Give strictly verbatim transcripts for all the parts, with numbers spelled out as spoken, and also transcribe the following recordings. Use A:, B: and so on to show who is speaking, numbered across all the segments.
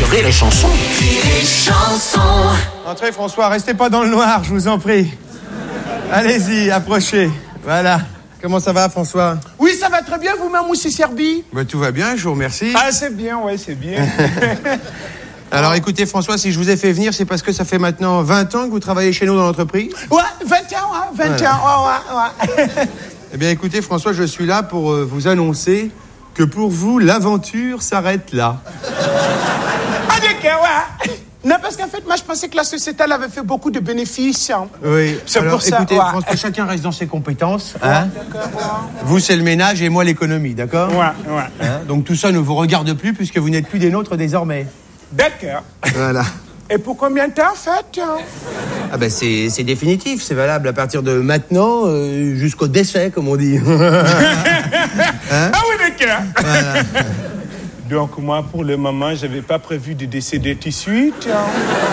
A: Rire et Chanson. Rire et Chanson.
B: Entrez François, restez pas dans le noir, je vous en prie. Allez-y, approchez. Voilà. Comment ça va François?
C: Oui, ça va très bien, vous-même, Moussi Serbi?
B: Bah, tout va bien, je vous remercie.
C: Ah, c'est bien, ouais, c'est bien.
B: Alors écoutez François, si je vous ai fait venir, c'est parce que ça fait maintenant vingt ans que vous travaillez chez nous dans l'entreprise?
C: Ouais, vingt ans, hein, vingt
B: voilà.
C: ans, ouais, ouais, ouais.
B: Eh bien écoutez François, je suis là pour euh, vous annoncer que pour vous, l'aventure s'arrête là.
C: Ah, d'accord, ouais. Non, parce qu'en fait, moi, je pensais que la société, elle avait fait beaucoup de bénéfices. Hein.
B: Oui,
C: c'est
B: alors,
C: pour ça.
B: écoutez,
C: ouais.
B: François, chacun reste dans ses compétences.
C: Ouais,
B: hein.
C: d'accord, ouais.
B: Vous, c'est le ménage et moi, l'économie, d'accord?
C: Ouais, ouais.
B: Hein, donc tout ça ne vous regarde plus puisque vous n'êtes plus des nôtres désormais.
C: D'accord.
B: Voilà.
C: Et pour combien de temps, en fait? Hein?
B: Ah ben c'est, c'est définitif, c'est valable à partir de maintenant euh, jusqu'au décès, comme on dit.
C: Hein? Ah oui, d'accord.
B: Voilà.
C: Donc moi, pour le moment, je n'avais pas prévu de décéder tout de suite. Hein.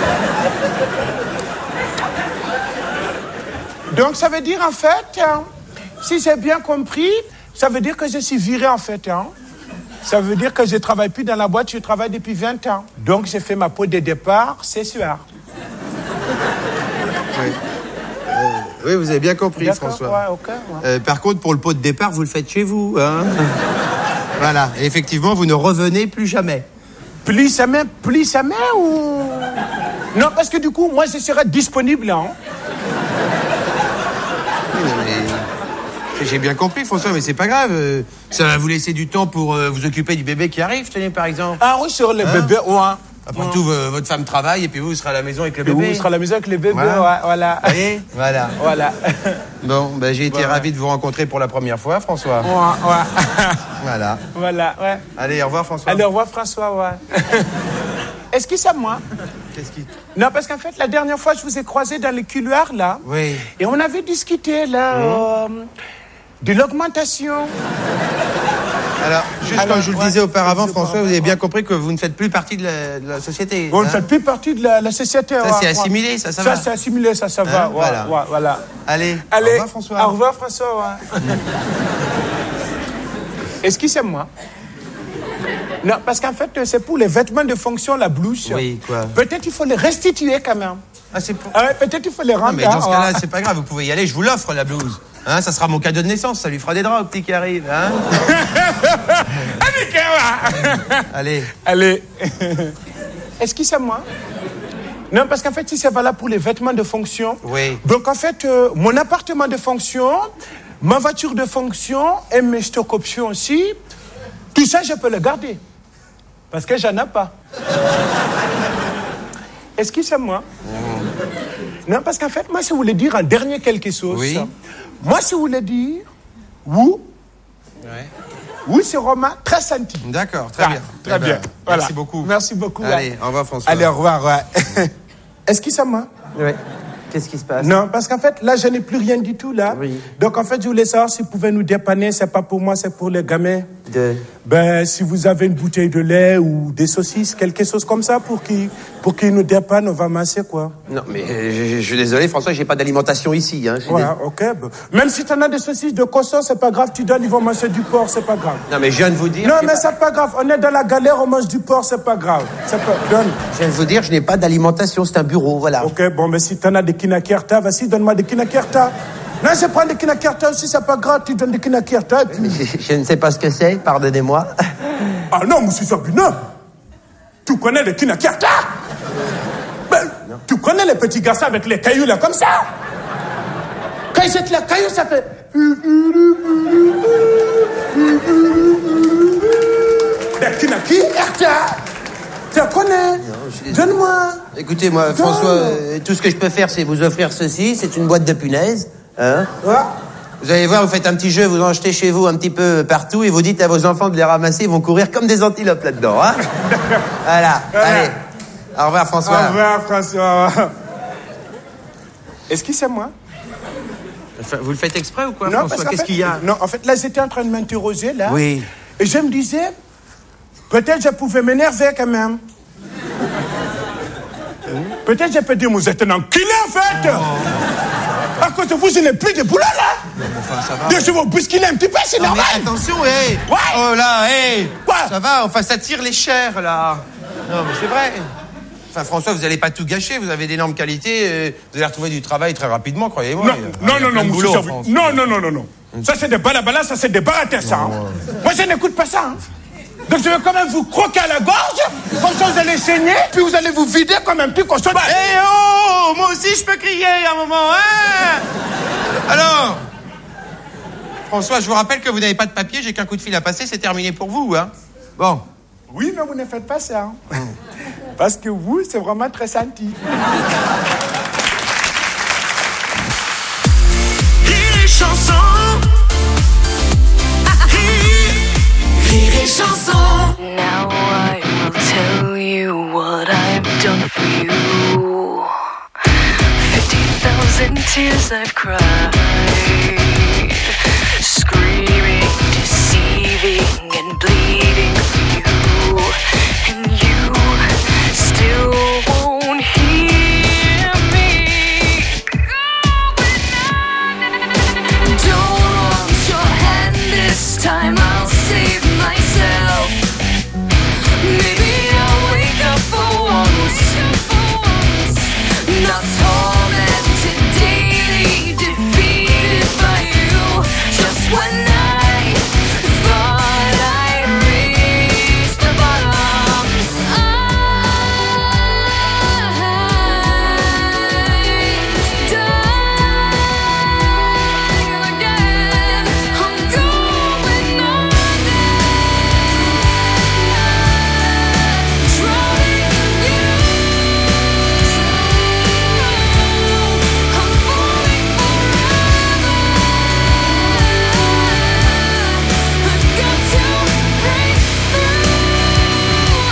C: Donc ça veut dire, en fait, hein, si j'ai bien compris, ça veut dire que je suis viré, en fait. Hein. Ça veut dire que je ne travaille plus dans la boîte, je travaille depuis vingt ans. Donc j'ai fait ma peau de départ ce soir.
B: Oui. Euh, oui, vous avez bien compris,
C: D'accord,
B: François.
C: Ouais, okay, ouais.
B: Euh, par contre, pour le pot de départ, vous le faites chez vous. Hein. Voilà. Et effectivement, vous ne revenez plus jamais.
C: Plus jamais, plus jamais ou... Non, parce que du coup, moi, je serai disponible. Hein.
B: Oui, mais... J'ai bien compris, François, mais c'est pas grave. Ça va vous laisser du temps pour euh, vous occuper du bébé qui arrive, tenez, par exemple.
C: Ah oui, sur le
B: hein?
C: bébé, ouais.
B: Après
C: ouais.
B: tout, v- votre femme travaille et puis vous, vous serez à la maison avec le
C: Et
B: bébé.
C: vous serez à la maison avec le bébé,
B: voilà.
C: ouais, voilà.
B: Et voilà.
C: Voilà.
B: Bon, ben, j'ai été
C: voilà.
B: ravi de vous rencontrer pour la première fois, François.
C: Ouais, ouais.
B: Voilà.
C: Voilà, ouais.
B: Allez, au revoir, François.
C: Allez, au revoir, François, ouais. Est-ce que c'est moi?
B: Qu'est-ce qui...
C: Non, parce qu'en fait, la dernière fois, je vous ai croisé dans le couloir, là.
B: Oui.
C: Et on avait discuté, là, mmh. euh, de l'augmentation.
B: Alors, juste
C: Alors,
B: comme je vous le
C: ouais,
B: disais auparavant, François,
C: ouais,
B: vous avez bien
C: ouais.
B: compris que vous ne faites plus partie de la, de la société.
C: On ne
B: hein?
C: fait plus partie de la, la société.
B: Ça,
C: ouais,
B: c'est
C: ouais.
B: assimilé, ça, ça,
C: ça
B: va.
C: Ça, c'est assimilé, ça, ça
B: Hein,
C: va. Ouais,
B: voilà.
C: ouais, voilà.
B: Allez,
C: Allez,
B: au revoir, François.
C: Au revoir, François, ouais. Est-ce que c'est moi? Non, parce qu'en fait, c'est pour les vêtements de fonction, la blouse.
B: Oui, quoi.
C: Peut-être il faut les restituer quand même.
B: Ah, c'est pour...
C: Ah ouais, peut-être il faut les rendre.
B: Non, mais dans ce cas-là,
C: ouais.
B: c'est pas grave, vous pouvez y aller, je vous l'offre, la blouse. Hein, ça sera mon cadeau de naissance, ça lui fera des draps au petit qui arrive. Hein. Allez.
C: Allez. Est-ce que c'est moi? Non, parce qu'en fait, si c'est valable pour les vêtements de fonction.
B: Oui.
C: Donc, en fait, euh, mon appartement de fonction, ma voiture de fonction et mes stock options aussi, tout ça, je peux le garder. Parce que j'en ai pas. Est-ce que c'est moi? Mmh. Non, parce qu'en fait, moi, si vous voulez dire en dernier quelque chose,
B: oui.
C: moi, si vous voulez dire, oui,
B: ouais.
C: oui, c'est Romain, très senti.
B: D'accord, très
C: ah,
B: bien.
C: Très
B: eh
C: bien.
B: Ben,
C: Voilà.
B: Merci beaucoup.
C: Merci beaucoup.
B: Allez,
C: ouais.
B: au revoir, François.
C: Allez, au revoir, ouais. Est-ce que c'est moi?
D: Oui. Qu'est-ce qui se passe?
C: Non, parce qu'en fait, là, je n'ai plus rien du tout, là.
D: Oui.
C: Donc, en fait, je voulais savoir si vous pouvez nous dépanner. C'est pas pour moi, c'est pour les gamins.
D: De...
C: Ben, si vous avez une bouteille de lait ou des saucisses, quelque chose comme ça, pour qu'ils pour qu'ils nous dépannent, on va masser, quoi.
D: Non, mais euh, je, je suis désolé, François, j'ai pas d'alimentation ici. Hein.
C: Ouais,
D: des...
C: ok. Ben, même si tu en as des saucisses de cochon, c'est pas grave. Tu donnes, ils vont manger du porc, c'est pas grave.
D: Non, mais je viens de vous dire...
C: Non, mais c'est pas grave. On est dans la galère, on mange du porc, c'est pas grave. C'est pas... Donne.
D: Je viens de vous dire, je n'ai pas d'alimentation, c'est un bureau, voilà.
C: Ok, bon, mais si tu en as des kinakerta, vas-y, donne-moi des kinakerta. Non, je prends des kinakerta aussi, c'est pas grave, tu donnes des kinakerta. Puis...
D: Je, je ne sais pas ce que c'est, pardonnez-moi.
C: Ah non, monsieur Sorbino, tu connais les kinakerta? Ben, tu connais les petits garçons avec les cailloux là, comme ça? Quand ils jettent les cailloux, ça fait... Les kinakerta, tu connais? Non, donne-moi.
D: Écoutez, moi, Donne. François, euh, tout ce que je peux faire, c'est vous offrir ceci. C'est une boîte de punaises. Hein?
C: Ouais.
D: Vous allez voir, vous faites un petit jeu, vous en jetez chez vous un petit peu partout et vous dites à vos enfants de les ramasser, ils vont courir comme des antilopes là-dedans. Hein? Voilà, allez. Au revoir, François.
C: Au revoir, François. Est-ce que c'est moi?
B: Vous le faites exprès ou quoi,
C: non,
B: François? Qu'est-ce
C: fait,
B: qu'il y a?
C: Non, en fait, là, j'étais en train de m'interroger, là.
D: Oui.
C: Et je me disais, peut-être je pouvais m'énerver quand même. Peut-être je peux dire, vous êtes un enculé, en fait. Oh. À cause de vous, je n'ai plus de boulot, là.
B: Enfin, ça va.
C: Je vais vous bousculer un petit peu, c'est normal.
B: Mais attention, hé hey.
C: Ouais.
B: Oh là, hé hey.
C: Quoi?
B: Ça va, enfin, ça tire les chairs, là. Non, mais c'est vrai. Enfin, François, vous n'allez pas tout gâcher. Vous avez d'énormes qualités. euh, Vous allez retrouver du travail très rapidement, croyez-moi.
C: Non,
B: Il y a- il y
C: non,
B: a
C: non,
B: plein
C: non,
B: de
C: monsieur
B: boulot en
C: Servu-
B: France.
C: Non, non, non, non, non. Ça, c'est des balabala, ça, c'est des baratés, ça. Hein. Moi, je n'écoute pas ça. Hein. Donc, je vais quand même vous croquer à la gorge. Comme ça, vous allez saigner. Puis, vous allez vous vider comme un petit cochon.
B: Eh oh, moi aussi, je peux crier à un moment, hein. Alors, François, je vous rappelle que vous n'avez pas de papier. J'ai qu'un coup de fil à passer. C'est terminé pour vous, hein. Bon.
C: Oui, mais vous ne faites pas ça. Hein. Parce que vous, c'est vraiment très senti.
A: Rire et chanson. Rire et chanson.
E: Now I will tell you what I've done for you. Fifty thousand tears I've cried, screaming, deceiving, and bleeding for you, and you still won't hear me. Don't want your hand this time. I'll save myself. Maybe I'll wake up for once. Not tormented, daily defeated by you. Just when I thought I'd reached the bottom, I'm dying again. I'm going under, drowning in you. I'm falling forever. I've got to break through.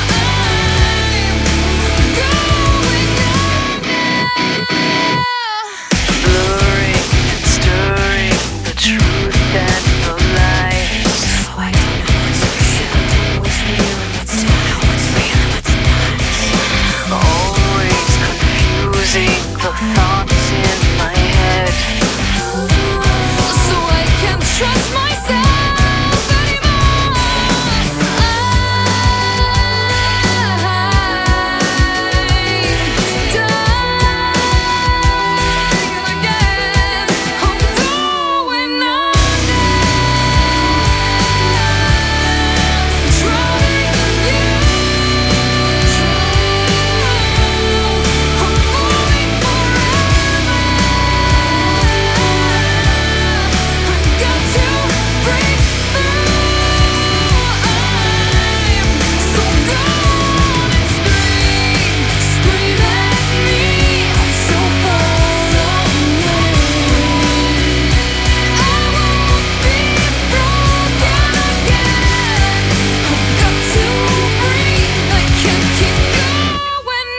E: I'm going under. Blurring and stirring the truth and the lies. Oh, I don't know what's real, don't know what's real, and what's not, what's real and what's not. Always confusing the thoughts in my head. So I can't trust myself anymore. I'm dying again. I'm going under, drowning in you. I'm falling forever. I've got to break through. I'm so gone and scream, scream at me. I'm so far away. I won't be broken again. I've got to breathe. I can't keep going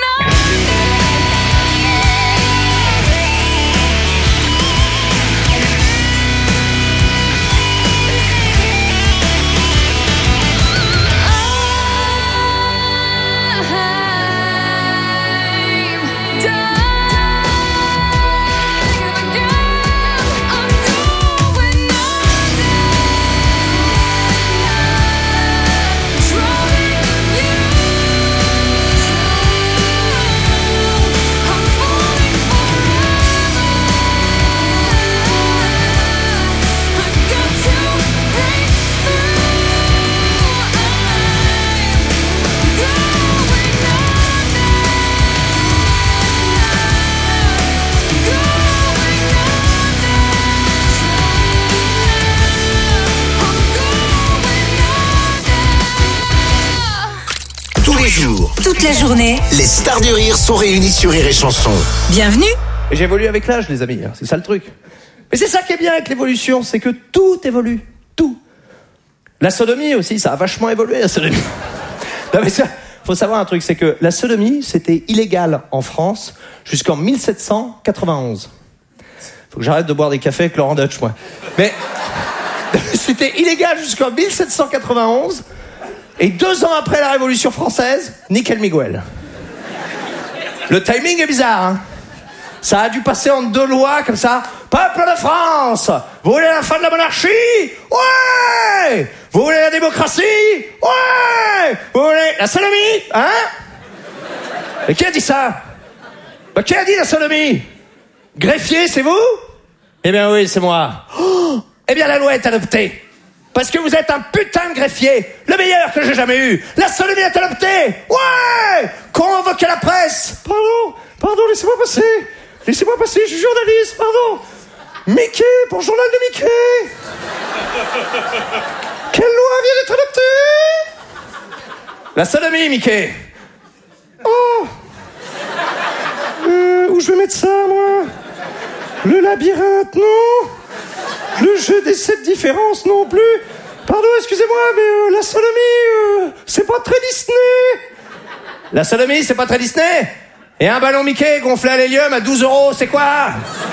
E: I'm dying again. I'm going under, drowning in you. I'm falling forever. I've got to break through. I'm going
A: Tous les jours,
F: Toute la journée,
A: les stars du rire sont réunies sur Rire et Chanson.
F: bienvenue.
G: Et j'évolue avec l'âge, les amis, c'est ça le truc. Mais c'est ça qui est bien avec l'évolution, c'est que tout évolue, tout. La sodomie aussi, ça a vachement évolué, la sodomie. Non mais ça, faut savoir un truc, c'est que la sodomie, c'était illégal en France jusqu'en mille sept cent quatre-vingt-onze. Faut que j'arrête de boire des cafés avec Laurent Deutsch, moi. Mais c'était illégal jusqu'en mille sept cent quatre-vingt-onze, et deux ans après la Révolution française, nickel Miguel. Le timing est bizarre, hein. Ça a dû passer en deux lois comme ça. Peuple de France, vous voulez la fin de la monarchie? Ouais! Vous voulez la démocratie? Ouais! Vous voulez la sodomie? Hein? Mais qui a dit ça? Bah, qui a dit la sodomie? Greffier, c'est vous? Eh bien oui, c'est moi. Oh, eh bien la loi est adoptée. Parce que vous êtes un putain de greffier, le meilleur que j'ai jamais eu. La sodomie est adoptée. Ouais! Convoquez la presse. Pardon, pardon, laissez-moi passer. Laissez-moi passer, je suis journaliste, pardon. Mickey, pour le journal de Mickey. Quelle loi vient d'être adoptée? La sodomie, Mickey. Oh. Euh, où je vais mettre ça, moi? Le labyrinthe, non. Le jeu des sept différences, non plus. Pardon, excusez-moi, mais euh, la sodomie, euh, c'est pas très Disney. La sodomie, c'est pas très Disney? Et un ballon Mickey gonflé à l'hélium à douze euros, c'est quoi?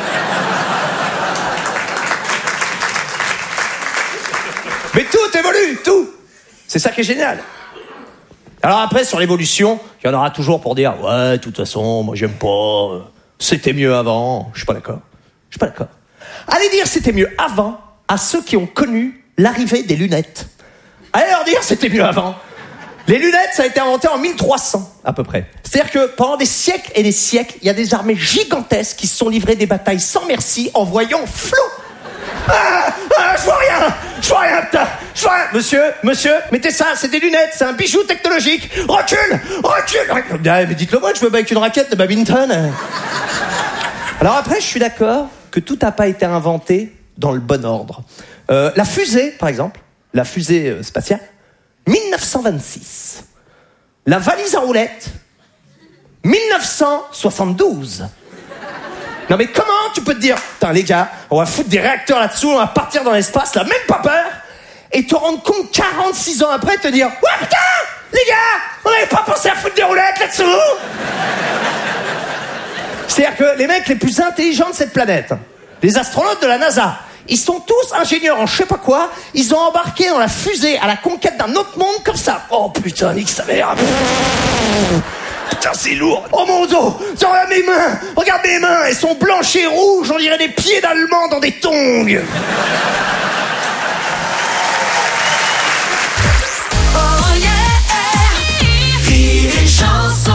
G: Mais tout évolue, tout. C'est ça qui est génial. Alors après, sur l'évolution, il y en aura toujours pour dire « Ouais, de toute façon, moi j'aime pas, c'était mieux avant. » Je suis pas d'accord. Je suis pas d'accord. Allez dire « C'était mieux avant » à ceux qui ont connu l'arrivée des lunettes. Allez leur dire « C'était mieux avant ». Les lunettes, ça a été inventé en mille trois cents, à peu près. C'est-à-dire que pendant des siècles et des siècles, il y a des armées gigantesques qui se sont livrées des batailles sans merci en voyant flou. Ah, ah, je vois rien, je vois rien, putain, je vois rien. Monsieur, monsieur, mettez ça, c'est des lunettes, c'est un bijou technologique. Recule, recule. Ah, mais dites-le moi, je veux avec une raquette de badminton. Alors après, je suis d'accord que tout n'a pas été inventé dans le bon ordre. Euh, la fusée, par exemple, la fusée euh, spatiale, dix-neuf cent vingt-six. La valise à roulettes, dix-neuf cent soixante-douze. Non mais comment tu peux te dire, putain les gars, on va foutre des réacteurs là-dessous, on va partir dans l'espace, là, même pas peur, et te rendre compte quarante-six ans après, te dire, ouais putain, les gars, on n'avait pas pensé à foutre des roulettes là-dessous. C'est-à-dire que les mecs les plus intelligents de cette planète, les astronautes de la NASA, ils sont tous ingénieurs en je sais pas quoi, ils ont embarqué dans la fusée à la conquête d'un autre monde comme ça. Oh putain, nique sa mère. Putain, c'est lourd. Oh mon dos, regarde mes mains, regarde mes mains, elles sont blanches et rouges, on dirait des pieds d'Allemands dans des tongs.
A: Oh yeah, Rire et Chanson.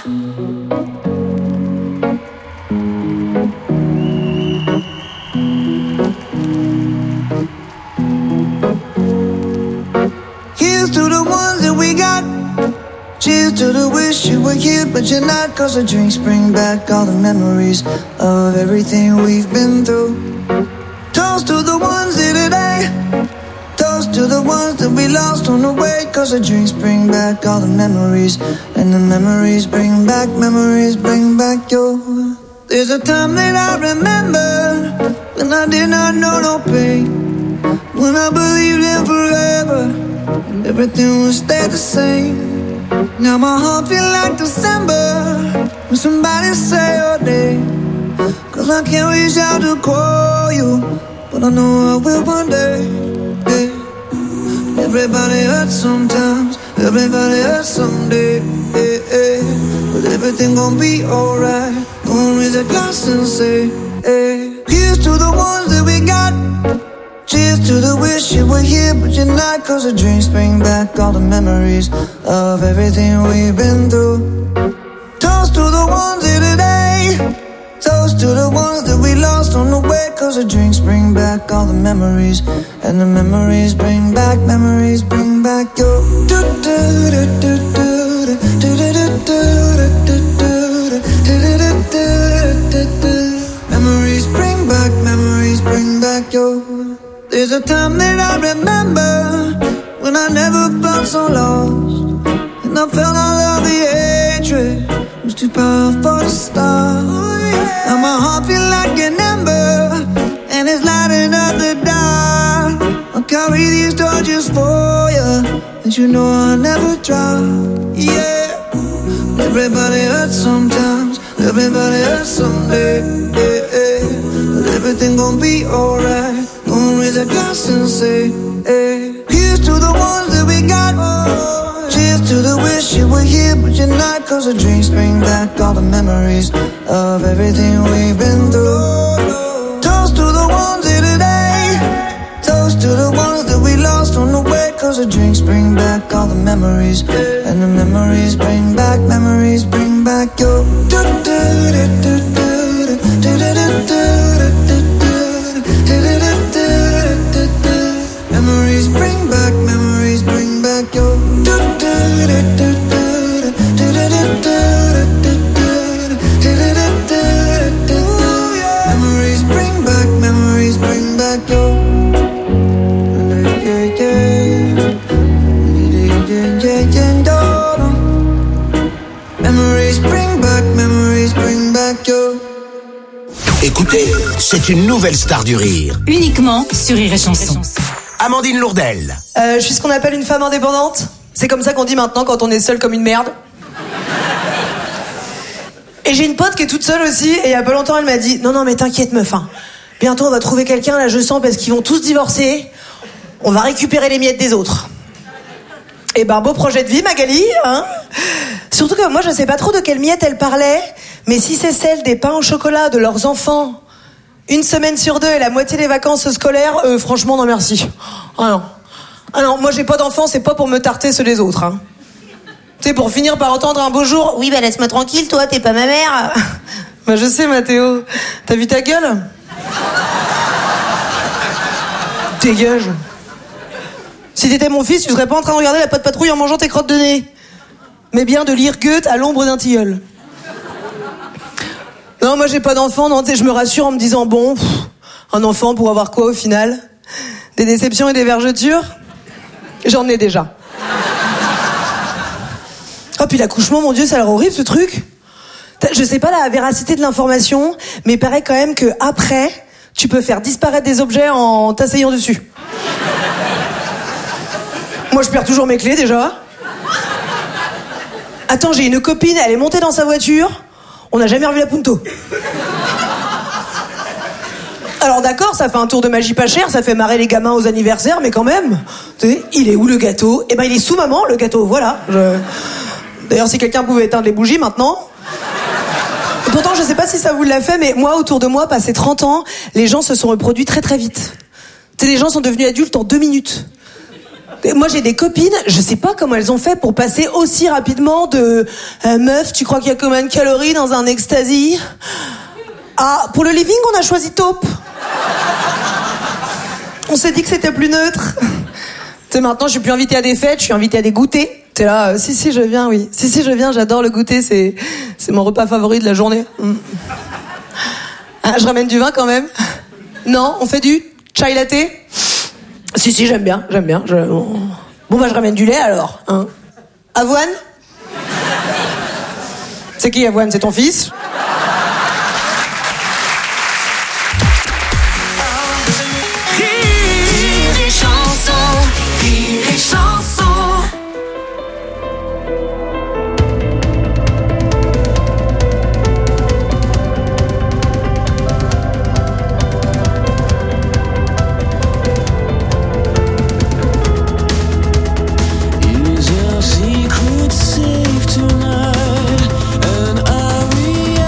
F: Here's to the ones that we got. Cheers to the wish you were here, but you're not. Cause the drinks bring back all the memories of everything we've been through. Toast to the ones here today. Toast to the ones that we lost on the way. Cause the drinks bring back all the memories. And the memories bring back, memories bring back your. There's a time that I remember when I did not know no pain. When I believed in forever and everything would stay the same. Now my heart feel like December when somebody say your name. Cause I can't reach out to call you, but I know I will one day. Hey. Everybody hurts sometimes, everybody hurts someday. Hey, hey. But everything gon' be alright. Gonna raise a glass and say, hey. Here's to the ones that we got. Cheers to the wish you were here, but you're not. Cause the drinks bring back all the memories of everything we've been through. Toast to the ones here today. Toast to the ones that we lost on the way. Cause the drinks bring back all the memories. And the memories bring back, memories bring back your. Memories bring back, memories bring back your. There's a time that I remember when I never felt so lost. And I felt all of the hatred was too powerful to stop. Now my heart feel like an ember and it's lighting up the dark. I'll carry these torches for you and you know I'll never drop. Yeah. Everybody hurts sometimes, everybody hurts someday. Yeah, yeah. But everything gon' be alright. Gonna raise a glass and say, hey. Here's to the ones that we got. Oh, cheers to the wish you were here, but you're not. Cause the drinks bring back all the memories of everything we've been through. Toast to the ones here today. Toast to the ones that we lost on the way. Cause the drinks bring back all the memories. And the memories bring back, memories bring back back your. Memories bring back, memories bring back your. Memories bring back, memories bring back your. Memories bring back, memories bring back your.
H: Écoutez, c'est une nouvelle star du rire.
A: Uniquement sur Rire et Chanson.
H: Amandine Lourdel.
I: Euh, je suis ce qu'on appelle une femme indépendante. C'est comme ça qu'on dit maintenant quand on est seul comme une merde. Et j'ai une pote qui est toute seule aussi, et il y a pas longtemps elle m'a dit non non mais t'inquiète meuf, hein. Bientôt on va trouver quelqu'un là je sens parce qu'ils vont tous divorcer. On va récupérer les miettes des autres. Et ben beau projet de vie Magali, hein. Surtout que moi je sais pas trop de quelle miette elle parlait, mais si c'est celle des pains au chocolat de leurs enfants, une semaine sur deux et la moitié des vacances scolaires, euh, franchement non merci. Ah non. Ah non, moi j'ai pas d'enfants, c'est pas pour me tarter ceux des autres, hein. Tu sais, pour finir par entendre un beau jour, oui bah laisse-moi tranquille, toi t'es pas ma mère. Bah je sais Mathéo, t'as vu ta gueule? Dégage. Si t'étais mon fils, tu serais pas en train de regarder la Patte Patrouille en mangeant tes crottes de nez, mais bien de lire Goethe à l'ombre d'un tilleul. Non, moi j'ai pas d'enfant, non, tu sais, je me rassure en me disant bon, pff, un enfant pour avoir quoi au final? Des déceptions et des vergetures? J'en ai déjà. Oh puis l'accouchement, mon Dieu, ça a l'air horrible ce truc. Je sais pas la véracité de l'information, mais il paraît quand même que après, tu peux faire disparaître des objets en t'asseyant dessus. Moi je perds toujours mes clés déjà. Attends, j'ai une copine, elle est montée dans sa voiture, on n'a jamais revu la Punto. Alors d'accord, ça fait un tour de magie pas cher, ça fait marrer les gamins aux anniversaires, mais quand même, tu sais, il est où le gâteau? Eh ben il est sous maman, le gâteau, voilà. Je... D'ailleurs, si quelqu'un pouvait éteindre les bougies maintenant... Et pourtant, je sais pas si ça vous l'a fait, mais moi, autour de moi, passé trente ans, les gens se sont reproduits très très vite. Tu sais, les gens sont devenus adultes en deux minutes. Et moi, j'ai des copines, je sais pas comment elles ont fait pour passer aussi rapidement de euh, meuf, tu crois qu'il y a combien de calories dans un ecstasy? Ah, pour le living, on a choisi taupe. On s'est dit que c'était plus neutre. Tu sais, maintenant, je suis plus invitée à des fêtes, je suis invitée à des goûters. T'es là, euh, si, si, je viens, oui. Si, si, je viens, j'adore le goûter, c'est, c'est mon repas favori de la journée. Mm. Ah, je ramène du vin quand même. Non, on fait du chai latte. Si, si, j'aime bien, j'aime bien. Je... Bon, bah, je ramène du lait alors. Hein. Avoine? C'est qui Avoine? C'est ton fils?
A: Rire et Chanson. Rire et Chanson.
J: Is our secret safe tonight? And are we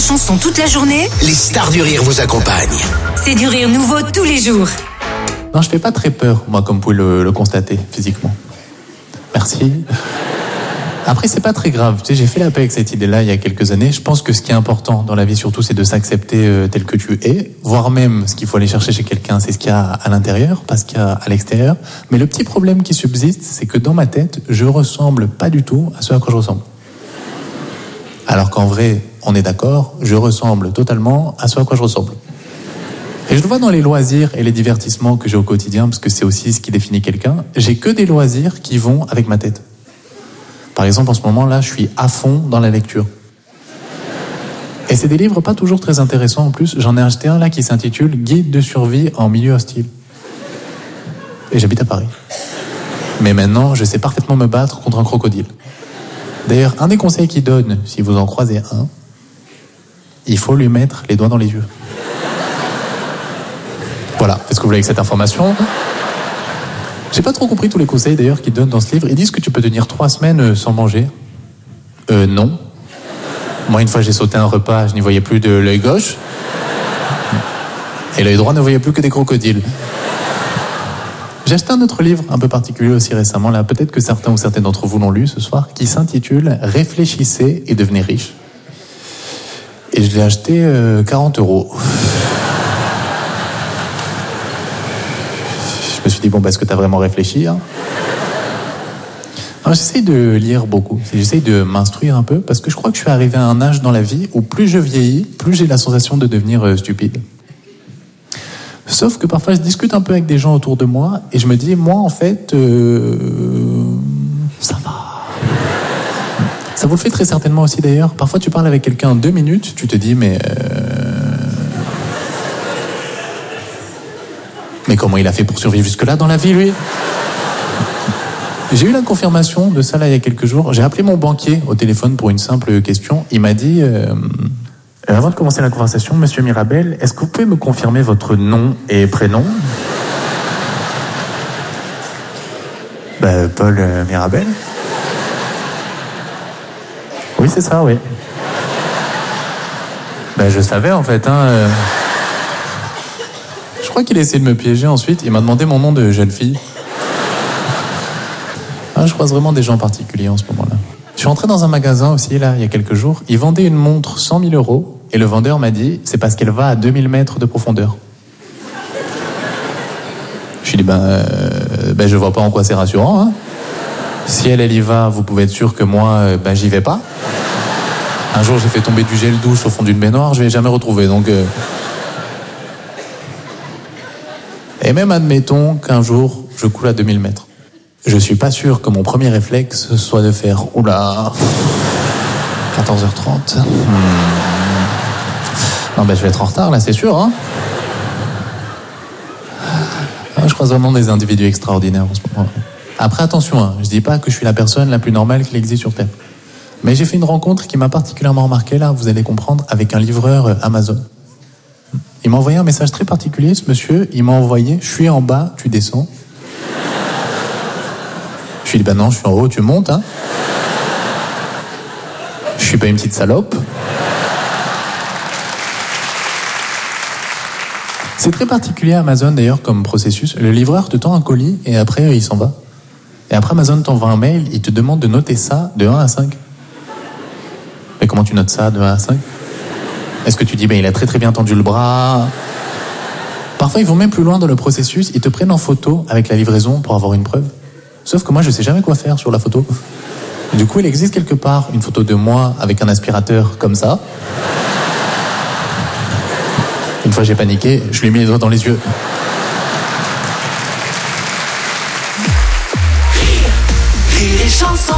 A: chanson toute la journée,
H: Les stars du rire vous accompagnent.
A: c'est du rire nouveau tous les jours.
J: Non, je fais pas très peur, moi, comme vous pouvez le, le constater, physiquement. Merci. Après, c'est pas très grave. Tu sais, j'ai fait la paix avec cette idée-là il y a quelques années. Je pense que ce qui est important dans la vie, surtout, c'est de s'accepter euh, tel que tu es. Voire même, ce qu'il faut aller chercher chez quelqu'un, c'est ce qu'il y a à l'intérieur, pas ce qu'il y a à l'extérieur. Mais le petit problème qui subsiste, c'est que dans ma tête, je ressemble pas du tout à ce à quoi je ressemble. Alors qu'en vrai, on est d'accord, je ressemble totalement à ce à quoi je ressemble. Et je le vois dans les loisirs et les divertissements que j'ai au quotidien, parce que c'est aussi ce qui définit quelqu'un. J'ai que des loisirs qui vont avec ma tête. Par exemple, en ce moment-là, je suis à fond dans la lecture. Et c'est des livres pas toujours très intéressants en plus. J'en ai acheté un là qui s'intitule « Guide de survie en milieu hostile ». Et j'habite à Paris. Mais maintenant, je sais parfaitement me battre contre un crocodile. D'ailleurs, un des conseils qu'il donne, si vous en croisez un, il faut lui mettre les doigts dans les yeux. Voilà, faites ce que vous voulez avec cette information. J'ai pas trop compris tous les conseils d'ailleurs qu'ils donnent dans ce livre. Ils disent que tu peux tenir trois semaines sans manger. Euh, non. Moi, une fois, j'ai sauté un repas, je n'y voyais plus de l'œil gauche. Et l'œil droit ne voyait plus que des crocodiles. J'ai acheté un autre livre un peu particulier aussi récemment, là, peut-être que certains ou certaines d'entre vous l'ont lu ce soir, qui s'intitule « Réfléchissez et devenez riche ». Et je l'ai acheté euh, quarante euros. Je me suis dit, bon, bah, est-ce que tu as vraiment réfléchi hein Alors, j'essaye de lire beaucoup, j'essaye de m'instruire un peu, parce que je crois que je suis arrivé à un âge dans la vie où plus je vieillis, plus j'ai la sensation de devenir euh, stupide. Sauf que parfois, je discute un peu avec des gens autour de moi, et je me dis, moi, en fait, euh, ça va. Ça vous le fait très certainement aussi, d'ailleurs. Parfois, tu parles avec quelqu'un deux minutes, tu te dis, mais... Euh... Mais comment il a fait pour survivre jusque-là dans la vie, lui? J'ai eu la confirmation de ça, là, il y a quelques jours. J'ai appelé mon banquier au téléphone pour une simple question. Il m'a dit... Euh... Euh, avant de commencer la conversation, Monsieur Mirabel, est-ce que vous pouvez me confirmer votre nom et prénom? Ben, Paul euh, Mirabel. Oui, c'est ça, oui. Ben, je savais, en fait, hein. Euh... Je crois qu'il a essayé de me piéger ensuite. Il m'a demandé mon nom de jeune fille. Ah, je croise vraiment des gens particuliers en ce moment-là. Je suis entré dans un magasin aussi, là, il y a quelques jours. Ils vendaient une montre cent mille euros. Et le vendeur m'a dit, c'est parce qu'elle va à deux mille mètres de profondeur. Je lui ai dit, ben, euh, ben je vois pas en quoi c'est rassurant. Hein. Si elle, elle y va, vous pouvez être sûr que moi, ben, j'y vais pas. Un jour, j'ai fait tomber du gel douche au fond d'une baignoire, je vais jamais retrouver. Donc, euh... Et même admettons qu'un jour, je coule à deux mille mètres. Je suis pas sûr que mon premier réflexe soit de faire, oula, quatorze heures trente. Hmm. Non, ben je vais être en retard, là, c'est sûr, hein. Je croise vraiment des individus extraordinaires en ce moment. Après, attention, hein, je dis pas que je suis la personne la plus normale qui existe sur Terre. Mais j'ai fait une rencontre qui m'a particulièrement remarqué, là, vous allez comprendre, avec un livreur Amazon. Il m'a envoyé un message très particulier, ce monsieur. Il m'a envoyé, je suis en bas, tu descends. Je lui ai dit, bah non, je suis en haut, tu montes, hein. Je suis pas une petite salope. C'est très particulier Amazon d'ailleurs comme processus. Le livreur te tend un colis et après il s'en va. Et après Amazon t'envoie un mail, il te demande de noter ça de un à cinq. Mais comment tu notes ça de un à cinq? Est-ce que tu dis, ben il a très très bien tendu le bras? Parfois ils vont même plus loin dans le processus, ils te prennent en photo avec la livraison pour avoir une preuve. Sauf que moi je sais jamais quoi faire sur la photo. Du coup il existe quelque part une photo de moi avec un aspirateur comme ça. Une fois j'ai paniqué, je lui ai mis les doigts dans les yeux.
A: Rire et chanson.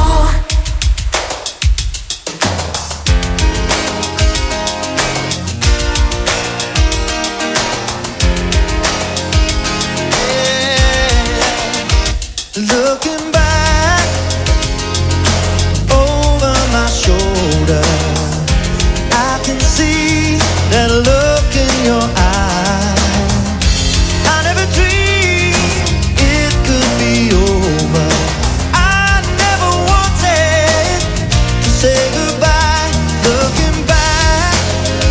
F: Looking back over my shoulder, I can see that look in your eye. I never dreamed it could be over. I never wanted to say goodbye. Looking back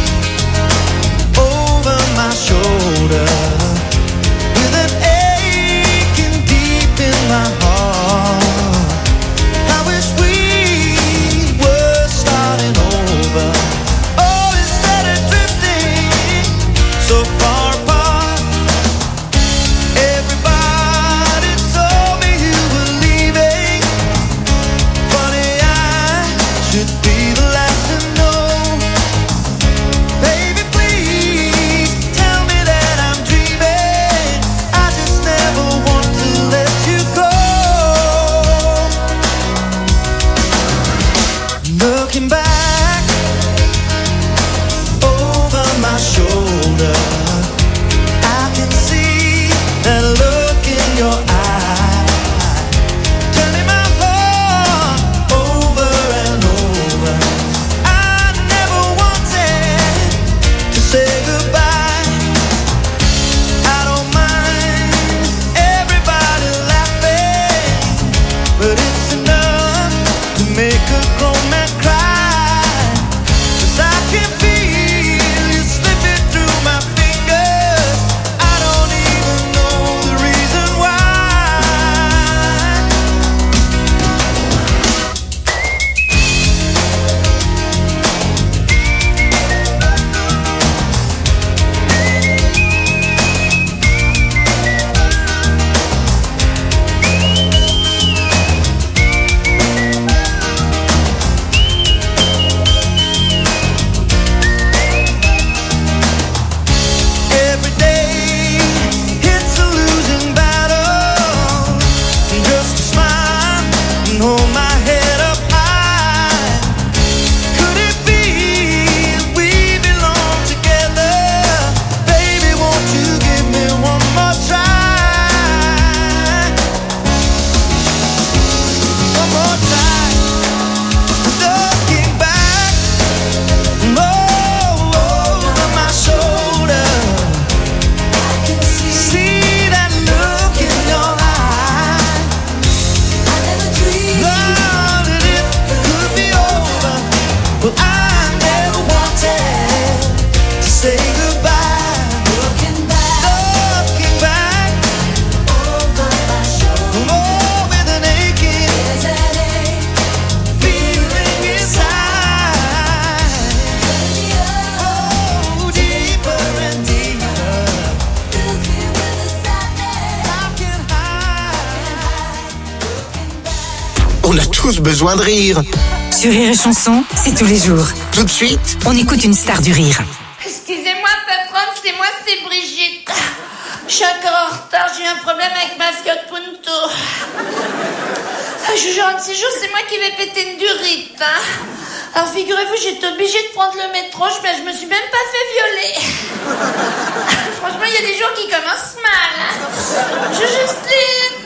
H: tous besoin de rire.
A: Sur Rire et Chanson, c'est tous les jours.
H: Tout de suite,
A: On écoute une star du rire.
K: Excusez-moi, patronne, c'est moi, c'est Brigitte. Je suis encore en retard, j'ai eu un problème avec ma Fiat Punto. Ah, je vous jure, un de ces jours, c'est moi qui vais péter une durite. Hein. Alors, figurez-vous, j'étais obligée de prendre le métro, je, je me suis même pas fait violer. Franchement, il y a des jours qui commencent mal. Hein. Je Justine.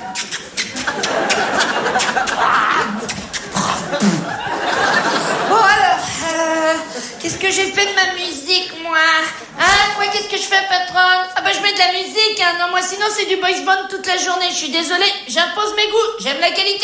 K: Bon alors, euh, qu'est-ce que j'ai fait de ma musique, moi? Hein, quoi, qu'est-ce que je fais, patronne? Ah bah je mets de la musique, hein. Non, moi sinon c'est du boys band toute la journée. Je suis désolée, j'impose mes goûts, j'aime la qualité.